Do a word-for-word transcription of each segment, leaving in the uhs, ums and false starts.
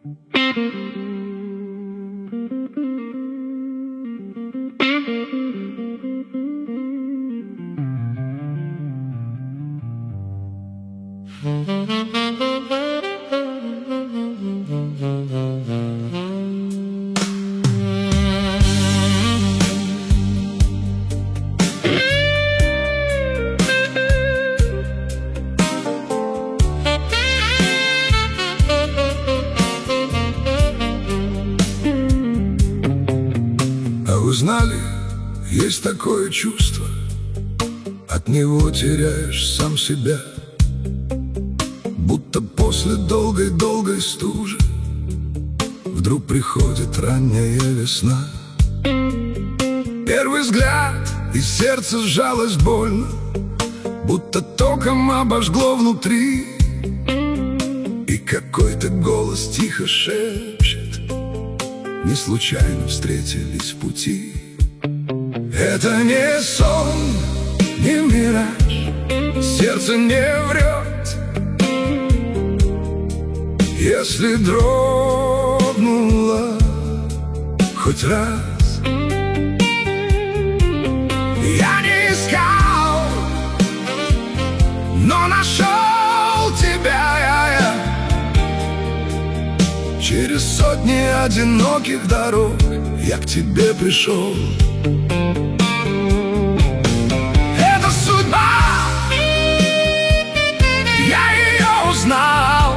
А вы знали, есть такое чувство, от него теряешь сам себя, будто после долгой-долгой стужи вдруг приходит ранняя весна. Первый взгляд, и сердце сжалось больно, будто током обожгло внутри. И какой-то голос тихо шепчет: не случайно встретились в пути. Это не сон, не мираж, сердце не врет. Если дрогнула хоть раз, я не искал, но нашел тебя я. Через сотни одиноких дорог я к тебе пришел. Это судьба, я ее узнал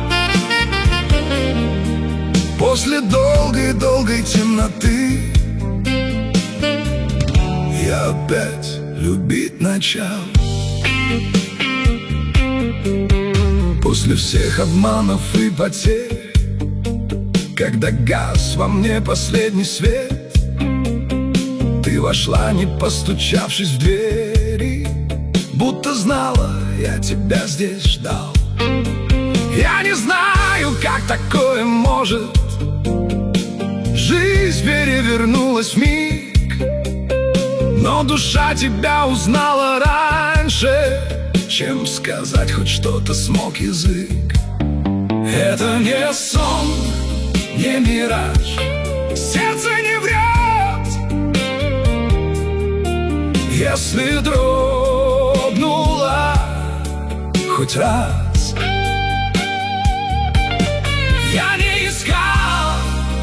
после долгой-долгой темноты. Я опять любить начал. После всех обманов и потерь, когда гас во мне последний свет, ты вошла, не постучавшись в двери, будто знала, я тебя здесь ждал. Я не знаю, как такое может, жизнь перевернулась вмиг, но душа тебя узнала раньше, чем сказать хоть что-то смог язык. Это не сон, не мираж, сердце не врет. Если дрогнула хоть раз, я не искал,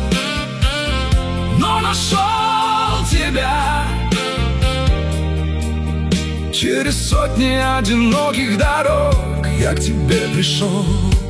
но нашел тебя. Через сотни одиноких дорог я к тебе пришел.